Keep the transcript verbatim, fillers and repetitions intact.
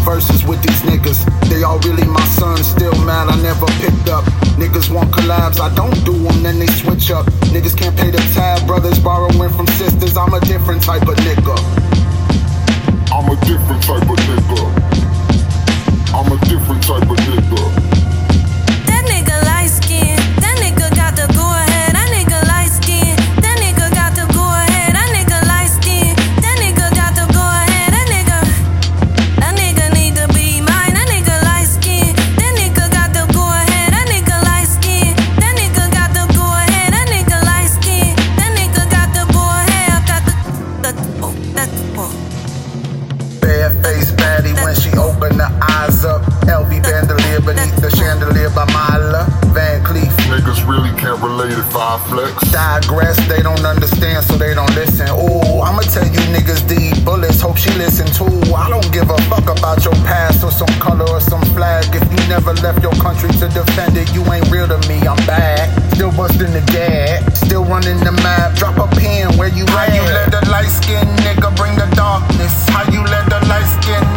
verses with these niggas. They all really my sons, still mad I never picked up. Niggas want collabs, I don't do them, then they switch up. Niggas can't pay the tab, brothers borrowing from sisters. I'm a different type of nigga. I'm a different type of nigga. I'm a different type of nigga. That nigga light skin, that nigga got the go ahead. That nigga light skin, that nigga got the go ahead. That nigga light skin, that nigga got the go ahead. That nigga, that nigga need to be mine. That nigga light skin, that nigga got the go ahead. That nigga light skin, that nigga got the go ahead. That nigga light skin, that nigga got the go ahead. Got the, the, oh, that, oh. Bare face baddie when she opened her eyes up. L V bandolier beneath the chandelier by Myla Van Cleef. Niggas really can't relate if I flex. Digress, they don't understand so they don't listen. Ooh, I'ma tell you niggas these bullets, hope she listen too. I don't give a fuck about your past or some color or some flag. If you never left your country to defend it, you ain't real to me, I'm bad. Still busting the gag, still running the map. Drop a pin where you at. How you let the light skin nigga bring the darkness? How you let the light skin